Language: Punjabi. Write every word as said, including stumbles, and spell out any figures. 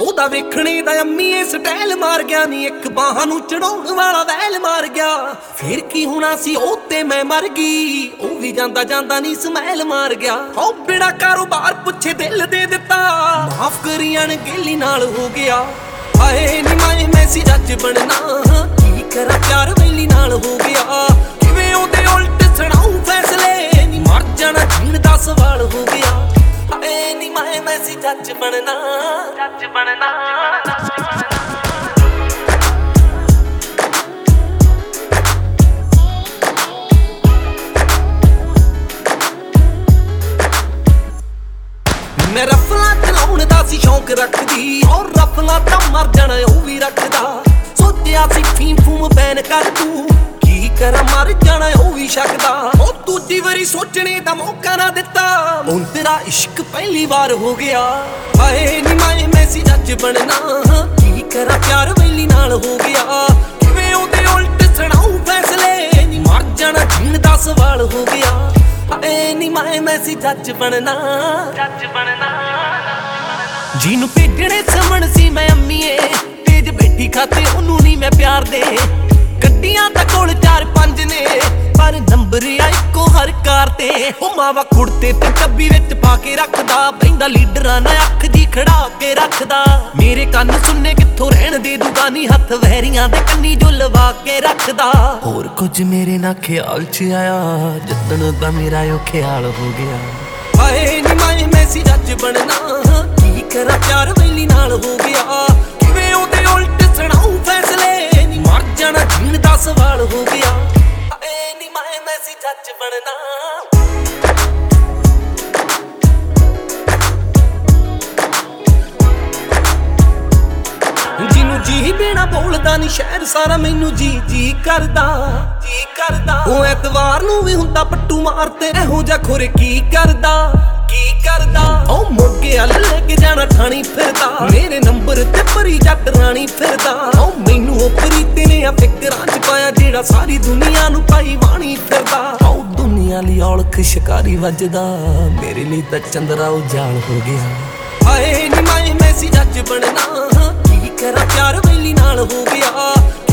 ਉਹਦਾ ਵੇਖਣੇ ਦਾ ਅੰਮੀਏ ਸਟਾਈਲ ਮਾਰ ਗਿਆ ਨੀ ਇੱਕ ਬਾਹਾਂ ਨੂੰ ਚੜਾਉਣ ਵਾਲਾ ਵੈਲ ਮਾਰ ਗਿਆ। ਫੇਰ ਕੀ ਹੋਣਾ ਸੀ ਉਹ ਤੇ ਮੈਂ ਮਰ ਗਈ, ਉਹ ਵੀ ਜਾਂਦਾ ਜਾਂਦਾ ਨੀ ਸਮੈਲ ਮਾਰ ਗਿਆ। ਹੋ ਬਿੜਾ ਕਾਰੋਬਾਰ ਪੁੱਛੇ ਦਿਲ ਦੇ ਦਿੱਤਾ, ਮਾਫ ਕਰੀ ਅਣਗਹਿਲੀ ਨਾਲ ਹੋ ਗਿਆ। ਹਾਏ ਨੀ ਮੈਂ ਮੈਸੀ ਜੱਜ ਬਣਨਾ, ਕੀ ਕਰਾਂ ਪਿਆਰ ਵੈਲੀ ਨਾਲ ਹੋ ਗਿਆ। ਕਿਵੇਂ ਉਹਦੇ ਉਲਟ ਸੁਣਾਉ ਫੈਸਲੇ, ਨੀ ਮਰ ਜਾਣਾ ਜੀਣ ਦਾ ਸਵਾਲ ਹੋ ਗਿਆ। ਹਾਏ ਨੀ ਮੈਂ ਮੈਸੀ ਜੱਜ ਬਣਨਾ, ਜੱਜ ਬਣਨਾ। ਮੈਂ ਰਫਲਾਂ ਚਲਾਉਣ ਦਾ ਸੀ ਸ਼ੌਂਕ ਰੱਖਦੀ, ਔਰ ਰਫਲਾਂ ਤਾਂ ਮਰ ਜਾਣਾ ਉਹ ਵੀ ਰੱਖਦਾ। ਸੋਚਿਆ ਸੀ ਫੀਮ ਫੂਮ ਬੈਨ ਕਰ ਤੂੰ, ਕੀ ਕਰਾਂ ਮਰ ਜਾਣਾ ਉਹ ਵੀ ਛਕਦਾ। ਉਹ ਦੂਜੀ ਵਾਰੀ ਸੋਚਣੇ ਦਾ ਮੌਕਾ ਨਾ ਦਿੱਤਾ, ਹੁਣ ਤੇਰਾ ਇਸ਼ਕ ਪਹਿਲੀ ਵਾਰ ਹੋ ਗਿਆ। ਹਾਏ ਨੀ ਮੈਂ ਮੈਸੀ ਜੱਜ ਬਣਨਾ, ਕੀ ਕਰਾਂ ਪਿਆਰ ਵੈਲੀ ਨਾਲ ਹੋ ਗਿਆ। ਕਿਵੇਂ ਉਹਦੇ ਉਲਟ ਸੁਣਾਉ ਫੈਸਲੇ, ਨੀ ਮਰ ਜਾਣਾ ਜੀਣ ਦਾ ਸਵਾਲ ਹੋ ਗਿਆ। ਹਾਏ ਨੀ ਮੈਂ ਮੈਸੀ ਜੱਜ ਬਣਨਾ, ਜੱਜ ਬਣਨਾ। ਜਿਹਨੂੰ ਭੇਜਣੇ ਸਮਣ ਸੀ ਮੈਂ ਅੰਮੀਏ, ਤੇਜ ਬੈਠੀ ਖਾਤੇ ਉਹਨੂੰ ਨੀ ਮੈਂ ਪਿਆਰ ਦੇ। ਗੱਡੀਆਂ ਤਾਂ ਕੋਲ ਚਾਰ ਪੰਜ ਨੇ, ਪਰ ਨੰਬਰ ਆ ਇੱਕੋ ਹਰ ਕਾਰ ਤੇ। ਉਹ ਮਾਵਾ ਕੁੜਤੇ ਤੇ ਟੱਬੀ ਵਿੱਚ ਪਾ ਕੇ ਰੱਖਦਾ, ਬਹਿੰਦਾ ਲੀਡਰਾਂ ਨਾਲ ਅੱਖ ਜੀ ਖੜਾ ਕੇ ਰੱਖਦਾ। ਮੇਰੇ ਕੰਨ ਸੁਣਨੇ ਕਿੱਥੋਂ ਰਹਿਣ ਦੇ ਦੂਗਾ ਨੀ, ਹੱਥ ਵਹਿਰੀਆਂ ਦੇ ਕੰਨੀ ਜੋ ਲਵਾ ਕੇ ਰੱਖਦਾ। ਹੋਰ ਕੁਝ ਮੇਰੇ ਨਾ ਖਿਆਲ ਚ ਆਇਆ, ਜਿੱਦਣ ਦਾ ਮੇਰਾ ਉਹ ਖਿਆਲ ਹੋ ਗਿਆ। ਹਾਏ ਨੀ ਮੈਂ ਮੈਸੀ ਜੱਜ ਬਣਨਾ, ਕੀ ਕਰਾਂ ਪਿਆਰ ਵੈਲੀ ਨਾਲ ਹੋ ਗਿਆ। ਕਿਵੇਂ ਉਹਦੇ ਉਲਟ ਸੁਣਾਉ ਫੈਸਲੇ, ਨੀ ਮਰ ਜਾਣਾ ਜੀਣ ਦਾ ਸਵਾਲ ਹੋ ਗਿਆ। ਹਾਏ ਨੀ ਮੈਂ ਮੈਸੀ ਜੱਜ ਬਣਨਾ। ਜਿਹਨੂੰ ਜੀ ਬਿਨਾ ਬੋਲਦਾ ਨੀ ਸ਼ਹਿਰ ਸਾਰਾ ਮੈਨੂੰ ਜੀ ਜੀ ਕਰਦਾ, ਜੀ ਕਰਦਾ। ਉਹ ਐਤਵਾਰ ਨੂੰ ਵੀ ਹੁੰਦਾ ਪੱਟੂ ਮਾਰਤੇ, ਇਹੋ ਜਿਹਾ ਖੁਰ ਕੀ ਕਰਦਾ, ਕੀ ਕਰਦਾ। ਉਹ ਮੋਗੇ ਵੱਲ ਲੈ ਕੇ ਜਾਣਾ ਠਾਣੀ ਫਿਰਦਾ, ਮੇਰੇ ਨੰਬਰ ਤੇ ਭਰੀ ਜੱਟ ਰਾਣੀ ਫਿਰਦਾ। ਉਹ ਮੈਨੂੰ ਉਹ ਪ੍ਰੀਤ ਨੇ ਆ ਫਿਕਰਾਂ ਚ ਪਾਇਆ, ਜਿਹੜਾ ਸਾਰੀ ਦੁਨੀਆ ਨੂੰ ਪਾਈ ਬਾਣੀ ਫਿਰਦਾ। ਉਹ ਦੁਨੀਆ ਲਈ ਔਲਖ ਸ਼ਿਕਾਰੀ ਵੱਜਦਾ, ਮੇਰੇ ਲਈ ਤਾਂ ਚੰਦਰਾ ਉਜਾਲ ਹੋ ਗਿਆ। ਹਾਏ ਨੀ ਮੈਂ ਮੈਸੀ ਜੱਜ ਬਣਨਾ, ਕੀ ਕਰਾਂ ਪਿਆਰ ਵੈਲੀ ਨਾਲ ਹੋ ਗਿਆ।